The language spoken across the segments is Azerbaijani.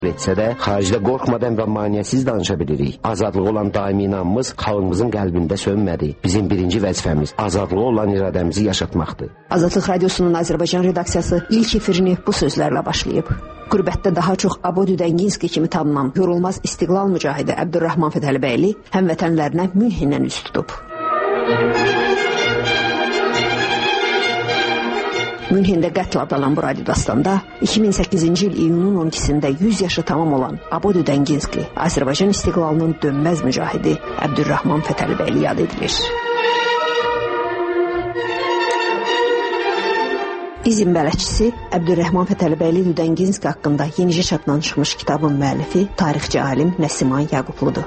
etsə də, xaricdə qorxmadan və maneəsiz danışa bilirik. Azadlığı olan daimi inamımız xalqımızın qəlbində sönmədi. Bizim birinci vəzifəmiz azadlığı olan iradəmizi yaşatmaqdır. Azadlıq Radiosunun Azərbaycan redaksiyası ilk efirini bu sözlərlə başlayıb. Qürbətdə daha çox Abodü Dənginski kimi tanınan yorulmaz istiqlal mücahidi Əbdürrahman Fətəlibəyli həmvətənlərinə Münhendən üz tutub. Münhendə qətl adalan bu radiodastanda 2008-ci il iyunun 12-sində 100 yaşı tamam olan Abodü Dənginski, Azərbaycan istiqlalının dönməz mücahidi Əbdürrahman Fətəlibəyli yad edilir. İzin bələdçisi Əbdürrahman Fətəlibəyli Dənginski haqqında yenicə çapdan çıxmış kitabın müəllifi tarixçi alim Nəsiman Yaqubludur.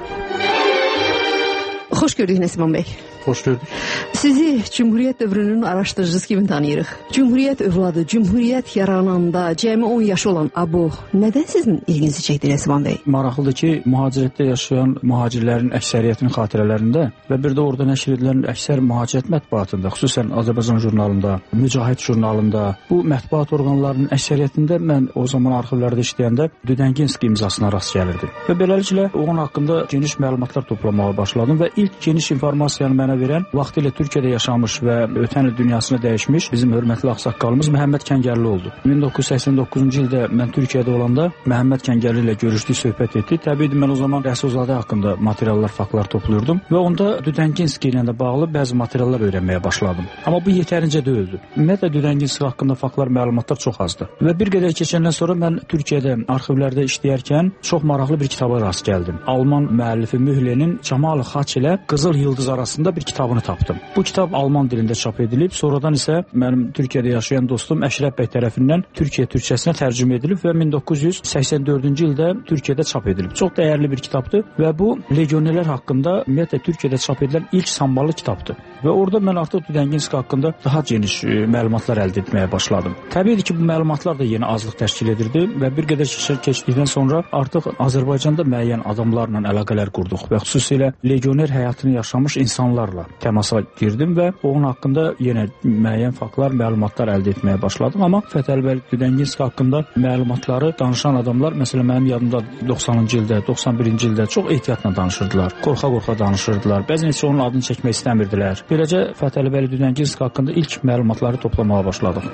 Xoş gördük Nəsiman bəy. Xoş gördük. Sizi Cümhuriyyət dövrünün araşdırıcısı kimi tanıyırıq. Cümhuriyyət övladı, Cümhuriyyət yarananda cəmi 10 yaşı olan Abo nədən sizin ilginizi çəkdi Nəsiman bəy? Maraqlıdır ki, mühacirətdə yaşayan mühacirlərin əksəriyyətinin xatirələrində və bir də orada nəşr edilən əksər mühacirət mətbuatında, xüsusən Azərbaycan jurnalında, Mücahid jurnalında, bu mətbuat orqanlarının əksəriyyətində mən o zaman arxivlərdə işləyəndə Dənginski imzasına rast gəlirdim. Və beləliklə onun haqqında geniş məlumatlar toplamağa başladım və ilk geniş informasiyanı mənə verən vaxtilə Türkiyədə yaşamış və ötən il dünyasını dəyişmiş bizim hörmətli ağsaqqalımız Məhəmməd Kəngərli oldu. 1989-cu ildə mən Türkiyədə olanda Məhəmməd Kəngərli ilə görüşdük, söhbət etdik. Təbii mən o zaman Rəsulzadə haqqında materiallar, faktlar topluyordum və onda Dənginski ilə də bağlı bəzi materiallar öyrənməyə başladım. Amma bu yetərincə deyildi. Ümumiyyətlə Dənginski haqqında faktlar, məlumatlar çox azdı. Və bir qədər keçəndən sonra mən Türkiyədə arxivlərdə işləyərkən çox maraqlı bir kitaba rast gəldim. Alman müəllifi Mühlenin Cəmal Xaç ilə Qızıl Yıldız arasında bir kitabını tapdım. Bu kitab alman dilində çap edilib, sonradan isə mənim Türkiyədə yaşayan dostum Əşrəf bəy tərəfindən Türkiyə türkçəsinə tərcümə edilib və 1984-cü ildə Türkiyədə çap edilib. Çox dəyərli bir kitabdır və bu legionerlər haqqında ümumiyyətlə Türkiyədə çap edilən ilk samballı kitabdır. Və orada mən artıq Dənginski haqqında daha geniş məlumatlar əldə etməyə başladım. Təbiidir ki, bu məlumatlar da yenə azlıq təşkil edirdi və bir qədər keçdikdən sonra artıq Azərbaycanda müəyyən adamlarla əlaqələr qurduq və xüsusilə legioner həyatını yaşamış insanlarla təmasa girdim və onun haqqında yenə müəyyən faktlar, məlumatlar əldə etməyə başladım. Amma Fətəlibəyli Dənginski haqqında məlumatları danışan adamlar, məsələn mənim yadımda 90-cı ildə, 91-ci ildə çox ehtiyatla danışırdılar, qorxa-qorxa danışırdılar. Bəzən heç onun adını çəkmək istəmirdilər. Beləcə Fətəlibəyli Dənginski haqqında ilk məlumatları toplamağa başladıq.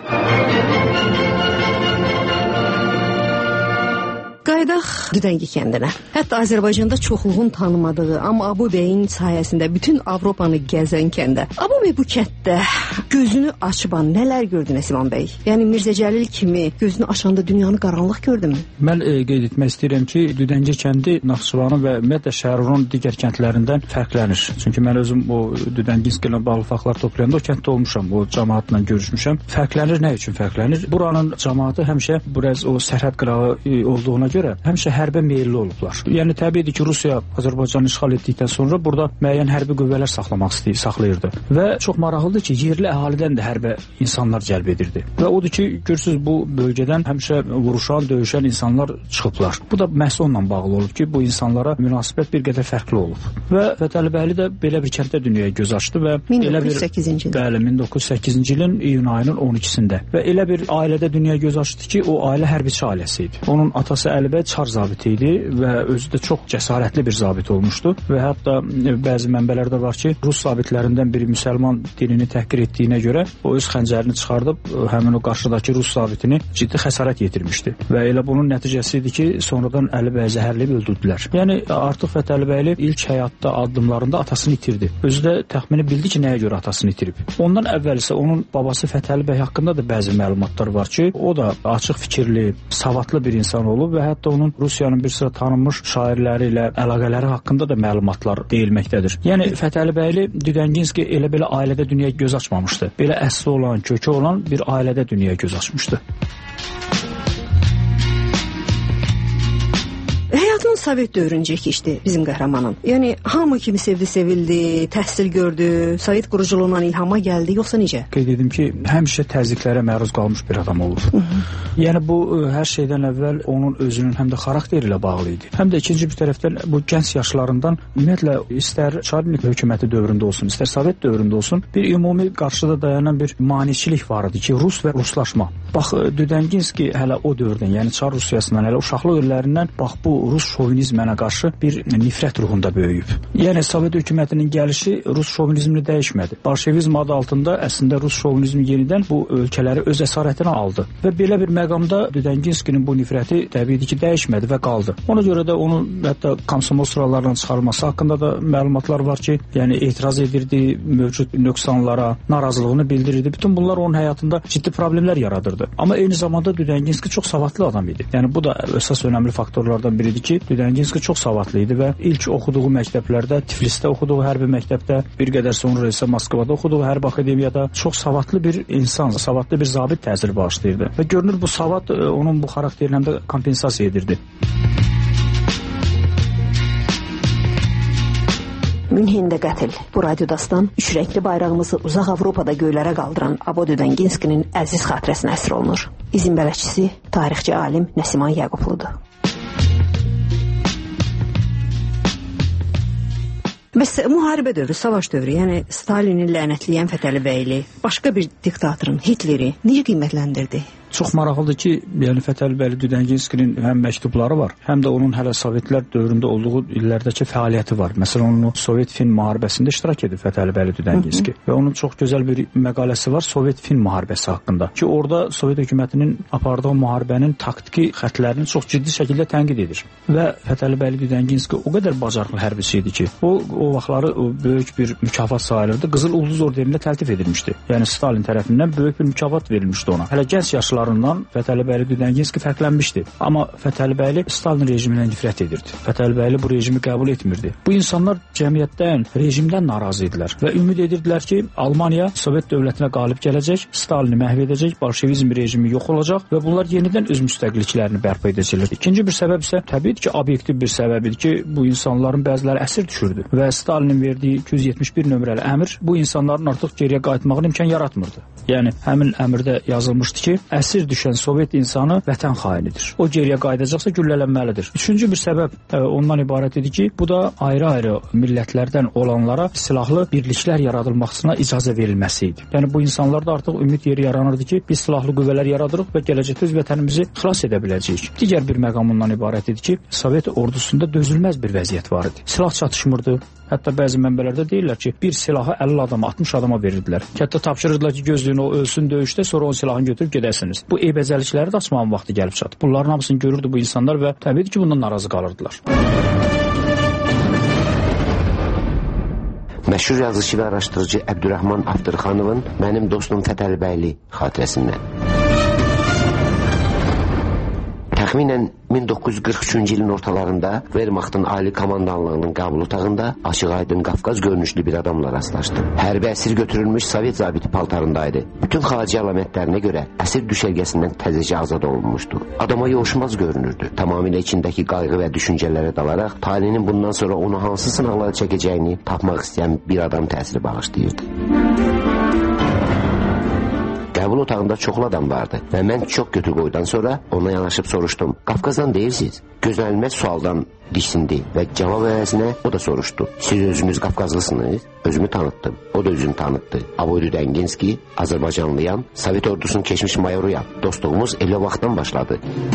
Qaydaq Düdəngi kəndinə. Hətta Azərbaycanda çoxluğun tanımadığı, amma Abo bəyin sayəsində bütün Avropanı gəzən kəndə. Abo bəy bu kənddə gözünü açıban nələr gördü Nəsiman bəy? Yəni Mirzə Cəlil kimi gözünü açanda dünyanı qaranlıq gördümü? Mən qeyd etmək istəyirəm ki, Düdəngi kəndi Naxçıvanın və ümumiyyətlə Şərurun digər kəndlərindən fərqlənir. Çünki mən özüm o Dənginski ilə bağlı faktlar toplayanda o kənddə olmuşam, o cəmaatla görüşmüşəm. Fərqlənir, nə üçün fərqlənir? Buranın cəmaatı həmişə biraz o sərhəd qırağı olduğuna görə həmişə hərbə meyilli olublar. Yəni təbiidir ki, Rusiya Azərbaycanı işğal etdikdən sonra burada müəyyən hərbi qüvvələr saxlayırdı. Və çox maraqlıdır ki, yerli əhalidən də hərbə insanlar cəlb edirdi. Və odur ki, görürsünüz bu bölgədən həmişə vuruşan, döyüşən insanlar çıxıblar. Bu da məhz onunla bağlı olub ki, bu insanlara münasibət bir qədər fərqli olub. Və Fətəlibəyli də belə bir kənddə dünyaya göz açdı və 1908-ci ildə. Bəli, 1908-ci ilin iyun ayının 12-sində. Və elə bir ailədə dünyaya göz açdı ki, o ailə hərbiçi ailəsi idi. Onun atası Əlibəy Çar zabiti idi və özü də çox cəsarətli bir zabit olmuşdu və hətta bəzi mənbələrdə var ki, Rus zabitlərindən biri müsəlman dinini təhqir etdiyinə görə o öz xəncərini çıxardıb həmin o qarşıdakı Rus zabitini ciddi xəsarət yetirmişdi və elə bunun nəticəsi idi ki, sonradan Əlibəy zəhərləyib öldürdülər. Yəni artıq Fətəlibəyli ilk həyatda addımlarında atasını itirdi. Özü də təxmini bildi ki, nəyə görə atasını itirib. Ondan əvvəl isə onun babası Fətəlibəy haqqında da bəzi məlumatlar var ki, o da açıq fikirli, savadlı bir insan olub və hətta onun Rusiyanın bir sıra tanınmış şairləri ilə əlaqələri haqqında da məlumatlar deyilməkdədir. Yəni Fətəlibəyli Dənginski elə belə ailədə dünyaya göz açmamışdı. Belə əsli olan, kökü olan bir ailədə dünyaya göz açmışdı. Uzun Sovet dövrüncə keçdi bizim qəhrəmanın. Yəni hamı kimi sevildi, təhsil gördü, Sovet quruculuğundan ilhama gəldi, yoxsa necə? Qeyd edim ki, həmişə təzyiqlərə məruz qalmış bir adam olub. Yəni bu hər şeydən əvvəl onun özünün həm də xarakteri ilə bağlı idi. Həm də ikinci bir tərəfdən bu gənc yaşlarından ümumiyyətlə istər Çarlik hökuməti dövründə olsun, istər Sovet dövründə olsun, bir ümumi qarşıda dayanan bir maneçilik var idi ki, Rus və ruslaşma. Bax, Düdənginski hələ o dövrdən, yəni Çar Rusiyasından, hələ uşaqlıq illərindən bax bu Rus şovinizminə qarşı bir nifrət ruhunda böyüyüb. Yəni Sovet hökumətinin gəlişi Rus şovinizmini dəyişmədi. Bolşevizm adı altında əslində Rus şovinizmi yenidən bu ölkələri öz əsarətinə aldı və belə bir məqamda Düdənginskinin bu nifrəti təbii ki, dəyişmədi və qaldı. Ona görə də onun hətta komsomol sıralarından çıxarılması haqqında da məlumatlar var ki, yəni etiraz edirdi mövcud nöqsanlara, narazılığını bildirirdi. Bütün bunlar onun həyatında ciddi problemlər yaradırdı. Amma eyni zamanda Düdənginski çox savadlı adam idi. Yəni bu da əsas önəmli faktorlardan biridir ki, Düdənginski çox savadlı idi və ilk oxuduğu məktəblərdə, Tiflisdə oxuduğu hərbi məktəbdə, bir qədər sonra isə Moskvada oxuduğu hərbi akademiyada çox savadlı bir insan, savadlı bir zabit təsir bağışlayırdı. Və görünür bu savad onun bu xarakterini həm də kompensasiya edirdi. Münhendə qətl. Bu radiodastan üç rəngli bayrağımızı uzaq Avropada göylərə qaldıran Abo Düdənginskinin əziz xatirəsinə əsr olunur. İzin bələdçisi tarixçi alim Nəsiman Yaqubludur. Bəs müharibə dövrü, savaş dövrü, yəni Stalini lənətləyən Fətəli bəyli, başqa bir diktatorun, Hitleri necə qiymətləndirdi? Çox maraqlıdır ki, yəni Fətəli bəyli Düdənginskinin həm məktubları var, həm də onun hələ Sovetlər dövründə olduğu illərdəki fəaliyyəti var. Məsələn, onun Sovet-Fin müharibəsində iştirak edir Fətəli bəyli Düdənginski və onun çox gözəl bir məqaləsi var Sovet-Fin müharibəsi haqqında ki, orada Sovet hökumətinin apardığı müharibənin taktiki xəttlərini çox ciddi şəkildə tənqid edir. Və Fətəli bəyli Düdənginski o qədər bacarıqlı hərbiçi idi ki, o vaxtları böyük bir mükafat sayılırdı. Qızıl Ulduz ordenilə təltif edilmişdi. Yəni Stalin tərəfindən böyük bir mükafat verilmişdi ona. Hələ gənc yaşlarından Fətəli bəyli Düdənginski fərqlənmişdi. Amma Fətəli bəyli Stalin rejimindən nifrət edirdi. Fətəli bəyli bu rejimi qəbul etmirdi. Bu insanlar cəmiyyətdən, rejimdən narazı idilər və ümid edirdilər ki, Almaniya Sovet dövlətinə qalib gələcək, Stalini məhv edəcək, bolşevizm rejimi yox olacaq və bunlar yenidən öz müstəqilliklərini bərpa edəcəklər. İkinci bir səbəb isə təbii ki, obyektiv bir səbəbidir ki, bu insanların bəziləri əsir düşürdü və Stalinin verdiyi 271 nömrəli əmr bu insanların artıq geriyə qayıtmağına imkan yaratmırdı. Yəni həmin əmrdə yazılmışdı ki, əsir düşən Sovet insanı vətən xainidir. O geriyə qayıdacaqsa güllələnməlidir. Üçüncü bir səbəb ondan ibarət idi ki, bu da ayrı-ayrı millətlərdən olanlara silahlı birliklər yaradılmasına icazə verilməsi idi. Yəni bu insanlarda artıq ümid yeri yaranırdı ki, biz silahlı qüvvələr yaradırıq və gələcəkdə öz vətənimizi xilas edə biləcəyik. Digər bir məqam ondan ibarət idi ki, Sovet ordusunda dözülməz bir vəziyyət var idi. Silah çatışmırdı. Hətta bəzi mənbələrdə deyirlər ki, bir silahı 50 adama, 60 adama verirdilər. Hətta tapşırırdılar ki, gözləyin o ölsün döyüşdə, sonra o silahını götürüb gedəsiniz. Bu eybəcəlikləri də açmağın vaxtı gəlib çatdı. Bunların hamısını görürdü bu insanlar və təbii ki, bundan narazı qalırdılar. Məşhur yazıcı və araşdırıcı Əbdürrəhman Aftırxanovun Mənim dostum Fətəli bəyli xatirəsindən. Təxminən 1943-cü ilin ortalarında Wehrmachtın ali komandanlığının qəbul otağında açıq-aydın Qafqaz görünüşlü bir adamla rastlaşdı. Hərbi əsir götürülmüş Sovet zabiti paltarındaydı. Bütün xarici əlamətlərinə görə əsir düşərgəsindən təzəcə azad olunmuşdu. Adama yoğuşmaz görünürdü. Tamamilə içindəki qayğı və düşüncələrə dalaraq talihinin bundan sonra onu hansı sınaqları çəkəcəyini tapmaq istəyən bir adam təsiri bağışlayırdı. Qəbul otağında çoxlu adam vardı və mən çox götür qoydan sonra ona yanaşıb soruşdum. Qafqazdan deyirsiniz? Gözlənilməz sualdan diksindi və cavab əvəzinə o da soruşdu. Siz özünüz Qafqazlısınız? Özümü tanıtdım. O da özünü tanıtdı. Abo Düdənginski, Azərbaycanlıyam, Sovet ordusunun keçmiş mayoruyam. Dostluğumuz elə vaxtdan başladı.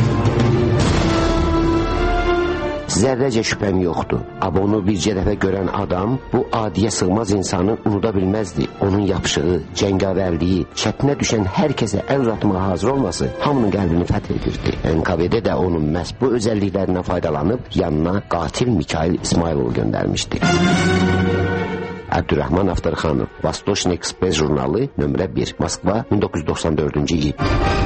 Zərrəcə şübhəm yoxdur. Abonu bircə dəfə görən adam bu adiyə sığmaz insanı unuda bilməzdi. Onun yapışığı, cəngavərliyi, çətinə düşən hər kəsə əl uzatmağa hazır olması hamının qəlbini fəth edirdi. NKVD də onun məhz bu özəlliklərindən faydalanıb yanına qatil Mikhail İsmayılovu göndərmişdi. Əbdürrəhman Aftırxanov, Vostochny Express jurnalı, nömrə 1, Moskva, 1994-cü il.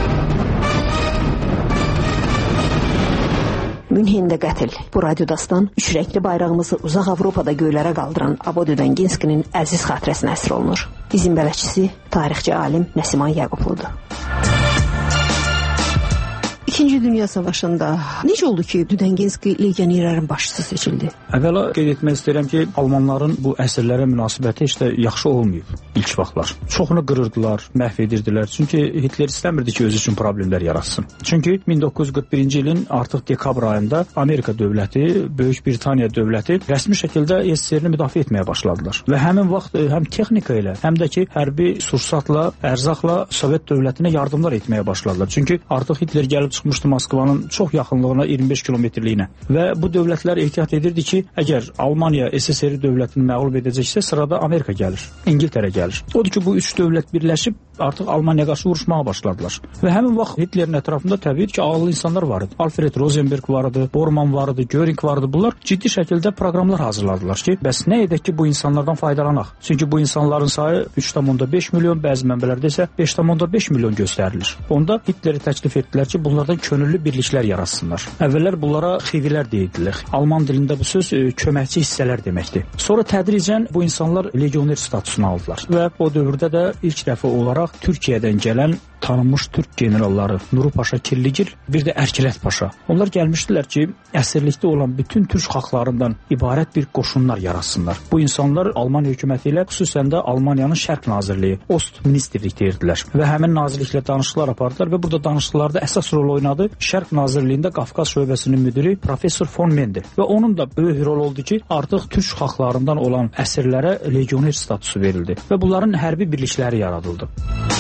Münhendə qətl. Bu radiodastan üç rəngli bayrağımızı uzaq Avropada göylərə qaldıran Abo Düdənginskinin əziz xatirəsinə əsr olunur. İzin bələdçisi tarixçi alim Nəsiman Yaqubludur. İkinci Dünya Savaşında necə oldu ki, Düdenginski legionerlərin başçısı seçildi? Əvvəla qeyd etmək istəyirəm ki, Almanların bu əsirlərə münasibəti heç də yaxşı olmayıb ilk vaxtlar. Çoxunu qırırdılar, məhv edirdilər. Çünki Hitler istəmirdi ki, özü üçün problemlər yaratsın. Çünki 1941-ci ilin artıq dekabr ayında Amerika dövləti, Böyük Britaniya dövləti rəsmi şəkildə SSR-ni müdafiə etməyə başladılar. Və həmin vaxt həm texnika ilə, həm də ki, hərbi sursatla, ərzaqla Sovet dövlətinə yardımlar etməyə başladılar. Çünki artıq Hitler gəlib çıxmışdı Moskvanın çox yaxınlığına, 25 kilometrliyinə. Və bu dövlətlər ehtiyat edirdi ki, əgər Almaniya SSR dövlətini məğlub edəcəksə, sırada Amerika gəlir, İngiltərə gəlir. Odur ki, bu üç dövlət birləşib artıq Almaniyaya qarşı vuruşmağa başladılar. Və həmin vaxt Hitlerin ətrafında təbii ki, ağıllı insanlar var idi. Alfred Rosenberg var idi, Bormann var idi, Göring var idi. Bunlar ciddi şəkildə proqramlar hazırladılar ki, bəs nə edək ki, bu insanlardan faydalanaq? Çünki bu insanların sayı 3,5 milyon, bəzi mənbələrdə isə 5,5 milyon göstərilir. Onda Hitleri təklif etdilər ki, bunlardan könüllü birliklər yaratsınlar. Əvvəllər bunlara xivilər deyirdilər. Alman dilində bu söz köməkçi hissələr deməkdir. Sonra tədricən bu insanlar legioner statusunu aldılar və o dövrdə də ilk dəfə olaraq Türkiyədən gələn tanınmış Türk generalları Nuru Paşa Kirligil, bir də Ərkilət Paşa. Onlar gəlmişdilər ki, əsirlikdə olan bütün türk xalqlarından ibarət bir qoşunlar yaratsınlar. Bu insanlar Alman hökuməti ilə, xüsusən də Almaniyanın Şərq Nazirliyi, Ost Ministerlik deyirdilər və həmin nazirliklə danışıqlar apardılar və burada danışıqlarda əsas rol oynadı Şərq Nazirliyində Qafqaz şöbəsinin müdiri Professor von Mende və onun da böyük rol oldu ki, artıq türk xalqlarından olan əsirlərə legioner statusu verildi və bunların hərbi birlikləri yaradıldı.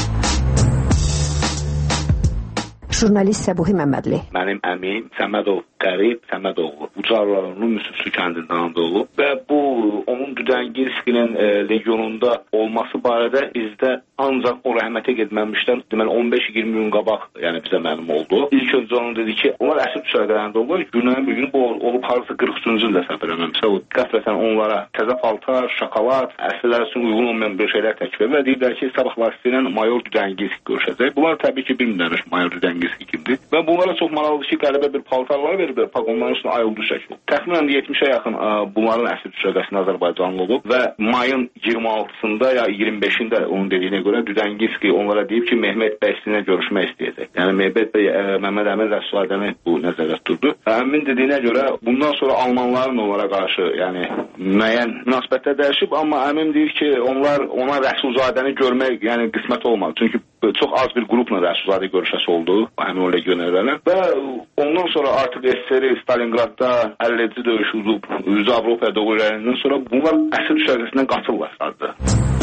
Jurnalist Səbuhi Məmmədli. Mənim əmim Səmədov Qərib Səmədoğlu. Ucarlarının Müsüfsü kəndindən doğulub və bu onun Düdenginskinin legionunda olması barədə bizdə ancaq o rəhmətə getməmişdən deməli 15-20 gün qabaq yəni bizə məlum oldu. İlk öncə onun dedi ki, onlar əsir düşərgələrində olurlar. Günün bir gün bu olub harısı 43-cü ildə səhv eləmirəmsə, o qəflətən onlara təzə paltar, şokolad, əsirlər üçün uyğun olmayan bir şeylər təklif edir və deyirlər ki, sabahlar sizlə mayor Düdenginski görüşəcək. Bunlar təbii ki, bilmirlər mayor Düdenginski kimdir və bunlara çox maraqlıdır ki, qəribə bir paltarlar veriblər, pagonların üstünə ayıldı şəkil. Təxminən 70-ə yaxın bunların əsir düşərgəsində Azərbaycanlı olub və mayın 26-sında ya 25-ində onun dediyinə görə Düdenginski onlara deyib ki, Mehmet bəy sizinlə görüşmək istəyəcək. Yəni Mehmet bəy Məmməd Əmin Rəsulzadəni bu nəzərdə tutdu. Əmin dediyinə görə bundan sonra Almanların onlara qarşı yəni müəyyən münasibətlər dəyişib, amma Əmin deyir ki, onlar ona Rəsulzadəni görmək yəni qismət olmadı. Çünki çox az bir qrupla Rəsulzadə görüşəsi oldu həmin o legionerlərlə və ondan sonra artıq SSR Stalingradda 50-ci döyüş udub, üzü Avropaya doğru irəliləyəndən sonra bunlar əsir düşərgəsindən qaçırlar sadəcə.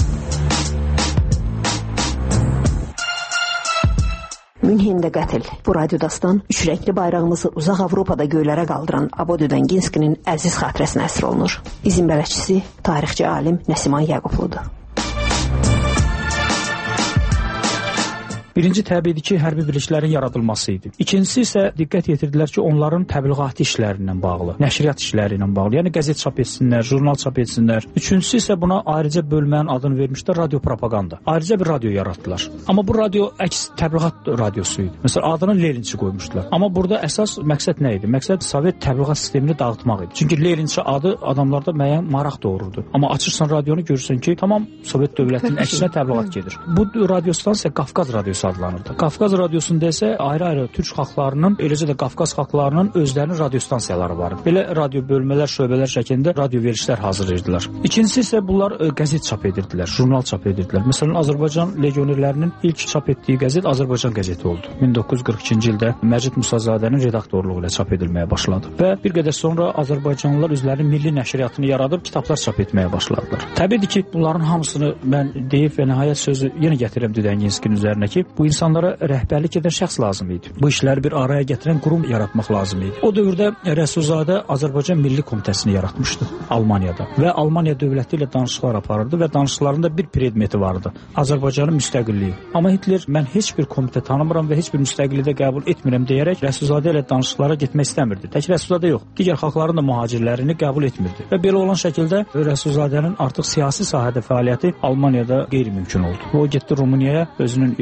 Münhində qətl. Bu radiodastan üç rəngli bayrağımızı uzaq Avropada göylərə qaldıran Abo Düdenginskinin əziz xatirəsinə əsr olunur. İzin bələdçisi tarixçi alim Nəsiman Yaqubludur. Birinci təbiidir ki, hərbi birliklərin yaradılması idi. İkincisi isə diqqət yetirdilər ki, onların təbliğatı işlərindən bağlı, nəşriyyat işləri ilə bağlı, yəni qəzet çap etsinlər, jurnal çap etsinlər. Üçüncüsü isə buna ayrıca bölmənin adını vermişlər radio propaganda. Ayrıca bir radio yaratdılar. Amma bu radio əks təbliğat radiosu idi. Məsələn, adını Leninçi qoymuşdular. Amma burada əsas məqsəd nə idi? Məqsəd Sovet təbliğat sistemini dağıtmaq idi. Çünki Leninçi adı adamlarda müəyyən maraq doğururdu. Amma açırsan radionu görürsən ki, tamam Sovet dövlətinin əksinə təbliğat gedir. Bu radiostansiya Qafqaz radiosu adlanırdı. Qafqaz radiosunda isə ayrı-ayrı türk xalqlarının, eləcə də Qafqaz xalqlarının özlərinin radiostansiyaları var. Belə radio bölmələr, şöbələr şəklində radio verilişlər hazırlayırdılar. İkincisi isə bunlar qəzet çap edirdilər, jurnal çap edirdilər. Məsələn, Azərbaycan legionerlərinin ilk çap etdiyi qəzet Azərbaycan qəzeti oldu. 1942-ci ildə Məcid Musazadənin redaktorluğu ilə çap edilməyə başladı. Və bir qədər sonra Azərbaycanlılar özlərinin milli nəşriyyatını yaradıb kitablar çap etməyə başladılar. Təbiidir ki, bunların hamısını mən deyib və nəhayət sözü yenə gətirəm Düdenginskinin üzərinə ki, bu insanlara rəhbərlik edən şəxs lazım idi. Bu işləri bir araya gətirən qurum yaratmaq lazım idi. O dövrdə Rəsulzadə Azərbaycan Milli Komitəsini yaratmışdı Almaniyada və Almaniya dövləti ilə danışıqlar aparırdı və danışıqlarında bir predmeti vardı: Azərbaycanın müstəqilliyi. Amma Hitler mən heç bir komitə tanımıram və heç bir müstəqilliyi də qəbul etmirəm deyərək Rəsulzadə ilə danışıqlara getmək istəmirdi. Tək Rəsulzadə yox, digər xalqların da mühacirlərini qəbul etmirdi və belə olan şəkildə Rəsulzadənin artıq siyasi sahədə fəaliyyəti Almaniyada qeyri-mümkün oldu. O getdi Rumuniyaya, özünün yaxın dostu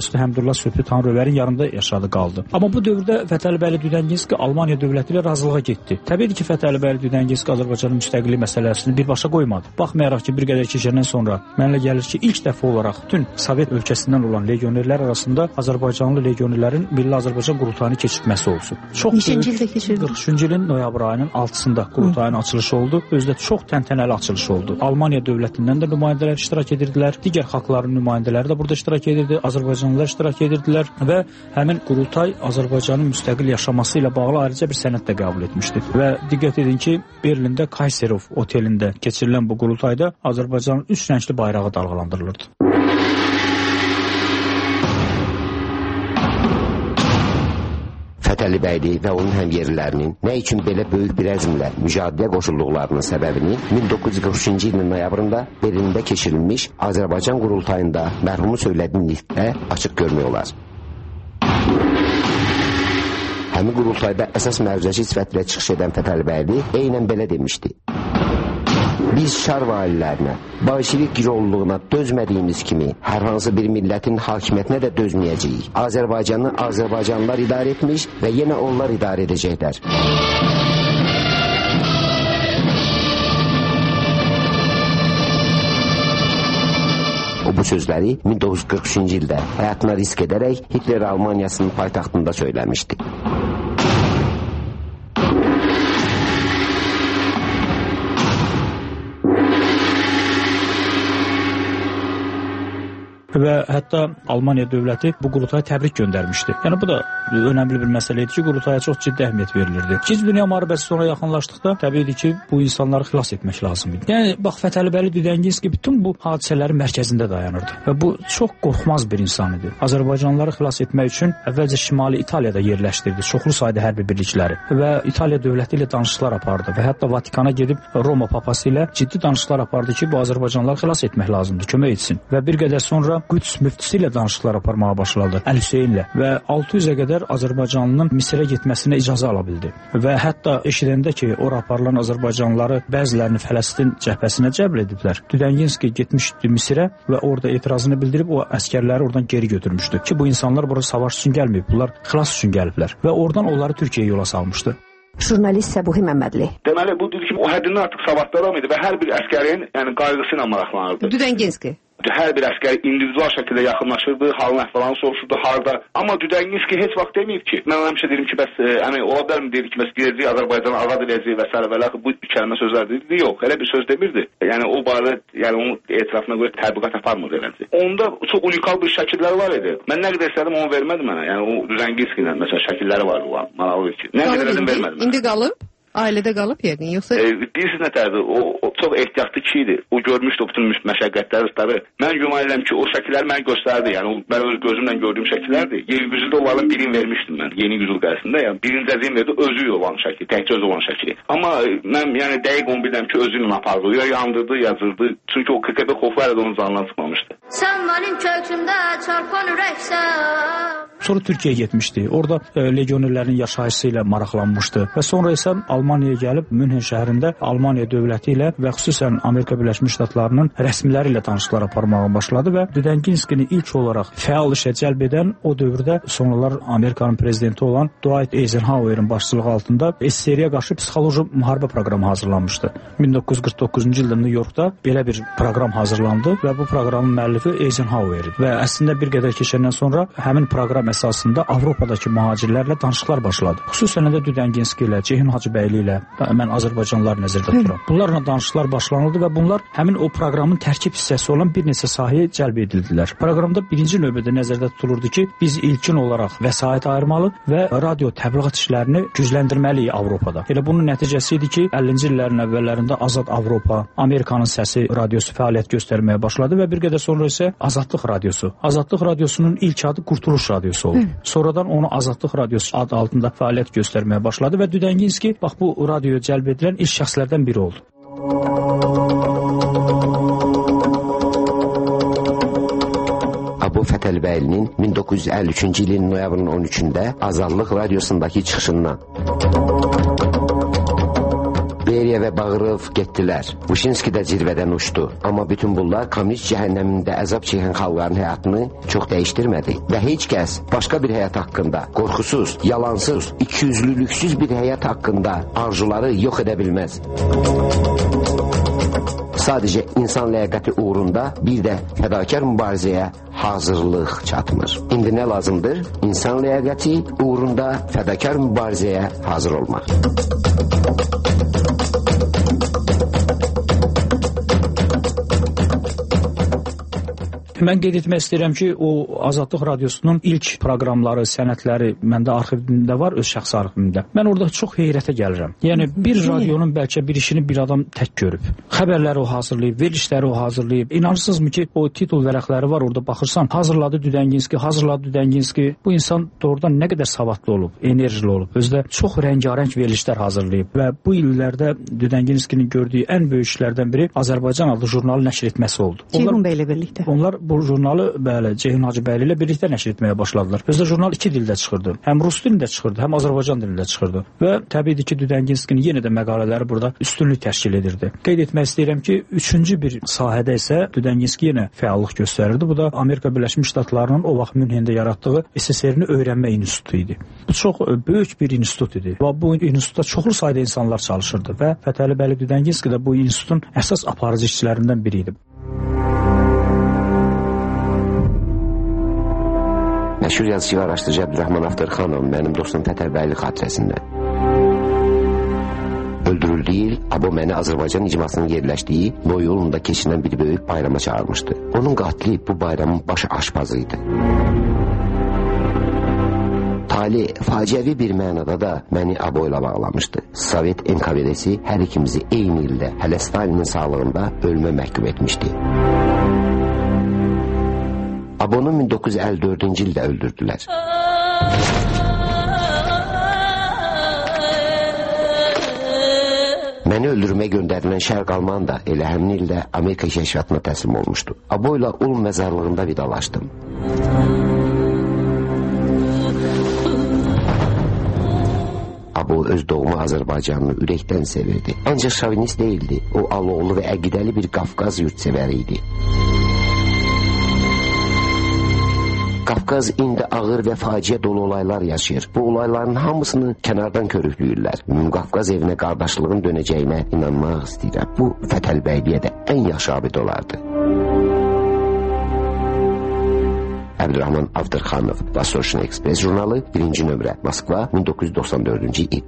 dostu Həmdullah Sübhi Tanrıverin yanında yaşadı, qaldı. Amma bu dövrdə Fətəlibəyli Düdənginski Almaniya dövləti ilə razılığa getdi. Təbii ki, Fətəlibəyli Düdənginski Azərbaycanın müstəqillik məsələsini birbaşa qoymadı. Baxmayaraq ki, bir qədər keçəndən sonra mənlə gəlir ki, ilk dəfə olaraq bütün Sovet ölkəsindən olan legionerlər arasında Azərbaycanlı legionerlərin Milli Azərbaycan qurultayını keçirtməsi olsun. Neçinci ildə keçirdi? 43-cü ilin noyabr ayının 6-sında qurultayın açılışı oldu. Özü də çox təntənəli açılışı oldu. Almaniya dövlətindən də nümayəndələr iştirak edirdilər. Digər xalqların nümayəndələri də burada iştirak edirdi. Azərbaycanlılar iştirak edirdilər və həmin qurultay Azərbaycanın müstəqil yaşaması ilə bağlı ayrıca bir sənəd də qəbul etmişdi. Və diqqət edin ki, Berlində Kayserov otelində keçirilən bu qurultayda Azərbaycanın 3 rəngli bayrağı dalğalandırılırdı. Fətəlibəyli və onun həmyerlilərinin nə üçün belə böyük bir əzmlə mücadiləyə qoşulduqlarının səbəbini 1943-cü ilin noyabrında Berlində keçirilmiş Azərbaycan qurultayında mərhumun söylədiyi nitqdə açıq görmək olar. Həmin qurultayda əsas məruzəçi sifətlə çıxış edən Fətəlibəyli eynən belə demişdi. Biz şar valilərinə, bolşevik girovluğuna dözmədiyimiz kimi hər hansı bir millətin hakimiyyətinə də dözməyəcəyik. Azərbaycanı Azərbaycanlılar idarə etmiş və yenə onlar idarə edəcəklər. O bu sözləri 1943-cü ildə həyatına risk edərək Hitler Almaniyasının paytaxtında söyləmişdi. Və hətta Almaniya dövləti bu qurultaya təbrik göndərmişdi. Yəni bu da önəmli bir məsələ idi ki, qurultaya çox ciddi əhəmiyyət verilirdi. İkinci Dünya müharibəsi sonra yaxınlaşdıqda təbii ki, bu insanları xilas etmək lazım idi. Yəni bax, Fətəlibəyli Düdənginski bütün bu hadisələrin mərkəzində dayanırdı və bu çox qorxmaz bir insan idi. Azərbaycanlıları xilas etmək üçün əvvəlcə Şimali İtaliyada yerləşdirdi çoxlu sayda hərbi birlikləri və İtaliya dövləti ilə danışıqlar apardı və hətta Vatikana gedib Roma papası ilə ciddi danışıqlar apardı ki, bu Azərbaycanlıları xilas etmək lazımdır, kömək etsin. Və bir qədər sonra Qüds müftisi ilə danışıqlar aparmağa başladı, Əl-Hüseynlə və 600-ə qədər Azərbaycanlının Misirə getməsinə icazə ala bildi. Və hətta eşidəndə ki, ora aparılan Azərbaycanlıları bəzilərini Fələstin cəbhəsinə cəbr ediblər, Düdənginski getmişdi Misirə və orada etirazını bildirib o əskərləri oradan geri götürmüşdü ki, bu insanlar bura savaş üçün gəlməyib, bunlar xilas üçün gəliblər və oradan onları Türkiyəyə yola salmışdı. Jurnalist Səbuhi Məmmədli. Deməli, bu dedi ki, o həddindən artıq savadlı adam idi və hər bir əskərin qayğısı ilə maraqlanırdı. Düdənginski. Hər bir əskər individual şəkildə yaxınlaşırdı, halını əhvalanı soruşurdu, harda. Amma Düdənginski heç vaxt deməyib ki, mən həmişə deyirəm ki, bəs ola bilərmi deyir ki, bəs gedəcək Azərbaycanı azad edəcək və s. və bu kəlmə sözlər dedi. Yox, elə bir söz demirdi. Yəni o barədə, onun etirafına görə təbliğat aparmır eləncə. Onda çox unikal bir şəkillər var idi. Mən nə qədər istədim onu vermədi mənə. Yəni o Düdənginski ilə məsələn şəkilləri var olan, maraqlı ki. Nə qədər edim vermədi. İndi qalıb? Ailədə qalıb yəqin, yoxsa? Bilirsiniz nətərdir, o çox ehtiyatlı kişi idi. O görmüşdü bütün məşəqqətləri. Mən güman edirəm ki, o şəkillər mən göstərdi. Yəni mən öz gözümlə gördüyüm şəkillərdir. Yeni onların birini vermişdim mən. Yeni Yüzül qəzisində. Yəni birinci əzim verdi, özü olan şəkil, təkcə özü olan şəkil. Amma mən yəni dəqiq onu bilirəm ki, özü ilə apardı. Ya yandırdı, yazırdı. Çünki o KGB xofları da onun canından çıxmamışdı. Sən mənim kökümdə çarpan ürəksən. Sonra Türkiyəyə getmişdi. Orada legionerlərin yaşayışı ilə maraqlanmışdı və sonra isə Almaniyaya gəlib Münhen şəhərində Almaniya dövləti ilə və xüsusən Amerika Birləşmiş Ştatlarının rəsmiləri ilə danışıqlar aparmağa başladı və Düdənginskini ilk olaraq fəal işə cəlb edən o dövrdə sonralar Amerikanın prezidenti olan Dwight Eisenhower'in başçılığı altında SSR-yə qarşı psixoloji müharibə proqramı hazırlanmışdı. 1949-cu ildə New Yorkda belə bir proqram hazırlandı və bu proqramın müəllifi Eisenhower idi və əslində bir qədər keçəndən sonra həmin proqram əsasında Avropadakı mühacirlərlə danışıqlar başladı. Xüsusən də Düdənginski ilə, Ceyhun Hacıbəyli ilə mən Azərbaycanlıları nəzərdə tuturam. Bunlarla danışıqlar başlanıldı və bunlar həmin o proqramın tərkib hissəsi olan bir neçə sahəyə cəlb edildilər. Proqramda birinci növbədə nəzərdə tutulurdu ki, biz ilkin olaraq vəsait ayırmalı və radio təbliğat işlərini gücləndirməliyik Avropada. Elə bunun nəticəsi idi ki, 50-ci illərin əvvəllərində Azad Avropa, Amerikanın Səsi radiosu fəaliyyət göstərməyə başladı və bir qədər sonra isə Azadlıq radiosu. Azadlıq radiosunun ilk adı Qurtuluş radiosu oldu. Sonradan onu Azadlıq radiosu adı altında fəaliyyət göstərməyə başladı və Düdənginski bax bu radioya cəlb edilən ilk şəxslərdən biri oldu. Abu Fətəlibəylinin 1953-cü ilin noyabrın 13-də Azadlıq radiosundakı çıxışından Beriya və Bağırov getdilər. Vuşinski də zirvədən uçdu. Amma bütün bunlar kommunist cəhənnəmində əzab çəkən xalqların həyatını çox dəyişdirmədi. Və heç kəs başqa bir həyat haqqında, qorxusuz, yalansız, ikiyüzlülüksüz bir həyat haqqında arzuları yox edə bilməz. Sadəcə insan ləyaqəti uğrunda bir də fədakar mübarizəyə hazırlıq çatmır. İndi nə lazımdır? İnsan ləyaqəti uğrunda fədakar mübarizəyə hazır olmaq. Mən qeyd etmək istəyirəm ki, o Azadlıq Radiosunun ilk proqramları, sənədləri məndə arxivimdə var, öz şəxsi arxivimdə. Mən orada çox heyrətə gəlirəm. Yəni bir radionun bəlkə bir işini bir adam tək görüb. Xəbərləri o hazırlayıb, verilişləri o hazırlayıb. İnanırsınızmı ki, o titul vərəqləri var, orada baxırsan, hazırladı Düdənginski. Bu insan doğrudan nə qədər savadlı olub, enerjili olub. Özdə çox rəngarəng verilişlər hazırlayıb və bu illərdə Düdənginskinin gördüyü ən böyük işlərdən biri Azərbaycan adlı jurnalı nəşr etməsi oldu. Ceyhun bəylə birlikdə. Onlar bu jurnalı bəli Ceyhun Hacıbəyli ilə birlikdə nəşr etməyə başladılar. Özdə jurnal 2 dildə çıxırdı. Həm rus dilində çıxırdı, həm Azərbaycan dilində çıxırdı. Və təbii ki, Düdənginskinin yenə də məqalələri burada üstünlük təşkil edirdi. Qeyd etmək istəyirəm ki, üçüncü bir sahədə isə Düdənginski yenə fəallıq göstərirdi. Bu da Amerika Birləşmiş Ştatlarının o vaxt Münhendə yaratdığı SSR-ni öyrənmə institutu idi. Bu çox böyük bir institut idi. Və bu institutda çoxlu sayda insanlar çalışırdı və Fətəli bəy Düdənginski də bu institutun əsas aparıcı işçilərindən biri idi. Məşhur yazıcı və araşdırıcı Əbdürrahman Avdırxanov mənim dostum Fətəli xatirəsində. Öldürüldüyü il Aboməni Azərbaycan icmasının yerləşdiyi Noy yolunda keçirilən bir böyük bayrama çağırmışdı. Onun qatili bu bayramın başı aşpazı idi. Tali faciəvi bir mənada da məni Abo ilə bağlamışdı. Sovet NKVD-si hər ikimizi eyni ildə hələ Stalinin sağlığında ölümə məhkum etmişdi. Abonu 1954-cü ildə öldürdülər. Məni öldürməyə göndərilən Şərq Alman da elə həmin ildə Amerika kəşfiyyatına təslim olmuşdu. Abo ilə Ulm məzarlığında vidalaşdım. Abo öz doğma Azərbaycanını ürəkdən sevirdi. Ancaq şovinist deyildi. O aloğlu və əqidəli bir Qafqaz yurtsevəri idi. Qafqaz indi ağır və faciə dolu olaylar yaşayır. Bu olayların hamısını kənardan körükləyirlər. Qafqaz evinə qardaşlığın dönəcəyinə inanmaq istəyirəm. Bu Fətəli bəyliyə də ən yaxşı abid olardı. Əbdürrahman Avdırxanov, Vosrochny Express jurnalı, 1-ci nömrə, Moskva, 1994-cü il.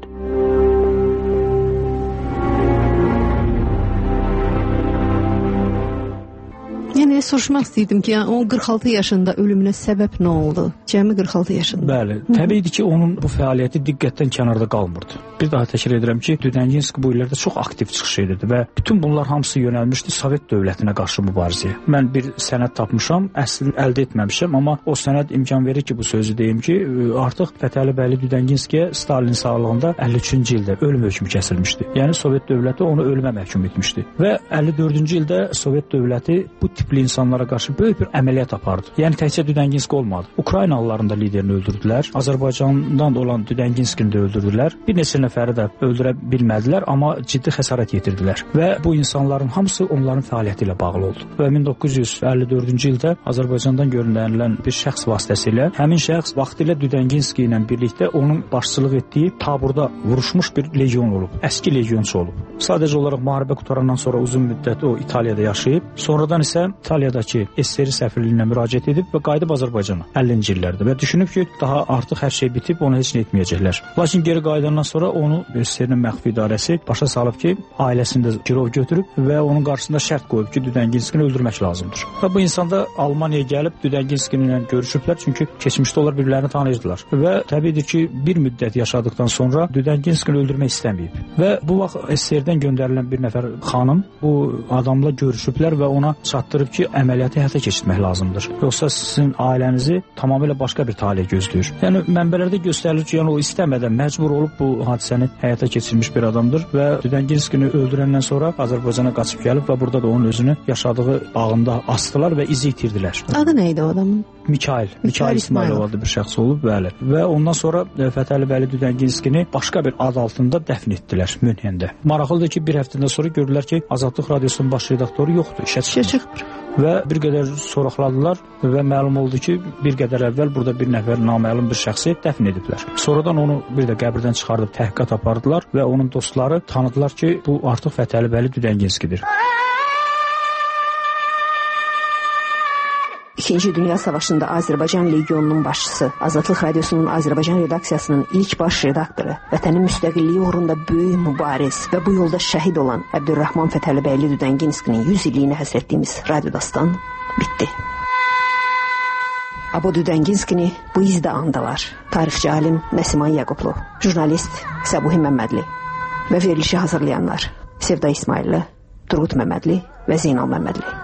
Yəni soruşmaq istəyirdim ki, o 46 yaşında ölümünə səbəb nə oldu? Cəmi 46 yaşında. Bəli, təbiidir ki, onun bu fəaliyyəti diqqətdən kənarda qalmırdı. Bir daha təkrar edirəm ki, Düdənginski bu illərdə çox aktiv çıxış edirdi və bütün bunlar hamısı yönəlmişdi Sovet dövlətinə qarşı mübarizəyə. Mən bir sənəd tapmışam, əslini əldə etməmişəm, amma o sənəd imkan verir ki, bu sözü deyim ki, artıq Fətəli bəy Düdənginskiyə Stalin sağlığında 53-cü ildə ölüm hökmü kəsilmişdi. Yəni Sovet dövləti onu ölümə məhkum etmişdi. Və 54-cü ildə Sovet dövləti bu tipli insanlara qarşı böyük bir əməliyyat apardı. Yəni təkcə Düdənginski olmadı. Ukraynalıların da liderini öldürdülər. Azərbaycandan olan Düdənginskini də öldürdülər. Bir neçə nəfəri də öldürə bilmədilər, amma ciddi xəsarət yetirdilər. Və bu insanların hamısı onların fəaliyyəti ilə bağlı oldu. Və 1954-cü ildə Azərbaycandan göndərilən bir şəxs vasitəsilə həmin şəxs vaxtilə Düdənginski ilə birlikdə onun başçılıq etdiyi taburda vuruşmuş bir legion olub. Əski legionçu olub. Sadəcə olaraq müharibə qutarandan sonra uzun müddət o İtaliyada yaşayıb. Sonradan isə İtaliyadakı SSR səfirliyinə müraciət edib və qayıdıb Azərbaycana 50-ci illərdə və düşünüb ki, daha artıq hər şey bitib, onu heç nə etməyəcəklər. Lakin geri qayıdandan sonra onu SSR-nin məxfi idarəsi başa salıb ki, ailəsini də girov götürüb və onun qarşısında şərt qoyub ki, Düdənginskini öldürmək lazımdır. Və bu insan da Almaniyaya gəlib Düdənginskini ilə görüşüblər, çünki keçmişdə onlar bir-birlərini tanıyırdılar. Və təbiidir ki, bir müddət yaşadıktan sonra Düdənginskini öldürmək istəməyib. Və bu vaxt SSR-dən göndərilən bir nəfər xanım bu adamla görüşüblər və ona çatdırıb ki, əməliyyatı həyata keçirmək lazımdır. Yoxsa sizin ailənizi tamamilə başqa bir talih gözləyir. Yəni mənbələrdə göstərilir ki, yəni o istəmədən məcbur olub bu hadisəni həyata keçirmiş bir adamdır və Düdənginskini öldürəndən sonra Azərbaycana qaçıb gəlib və burada da onun özünü yaşadığı bağında asdılar və izi itirdilər. Adı nə idi o adamın? Mikail İsmailov adlı bir şəxs olub, bəli. Və ondan sonra Fətəli Vəli Düdənginskini başqa bir ad altında dəfn etdilər Münhendə. Maraqlıdır ki, bir həftədən sonra gördülər ki, Azadlıq Radiosunun baş redaktoru yoxdur, işə çıxmır. Və bir qədər soraqladılar və məlum oldu ki, bir qədər əvvəl burada bir nəfər naməlum bir şəxsi dəfn ediblər. Sonradan onu bir də qəbirdən çıxardıb təhqiqat apardılar və onun dostları tanıdılar ki, bu artıq Fətəli Vəli Düdənginskidir. İkinci Dünya Savaşında Azərbaycan Legionunun başçısı, Azadlıq Radiosunun Azərbaycan redaksiyasının ilk baş redaktoru, vətənin müstəqilliyi uğrunda böyük mübariz və bu yolda şəhid olan Əbdülrahman Fətəlibəyli Düdənginskinin 100 illiyini həsr etdiyimiz Radio Dastan bitdi. Abo Düdənginskini bu izdə andalar. Tarixçi alim Nəsiman Yaqublu, jurnalist Səbuhi Məmmədli və verilişi hazırlayanlar Sevda İsmailli, Turqut Məmmədli və Zeynal Məmmədli.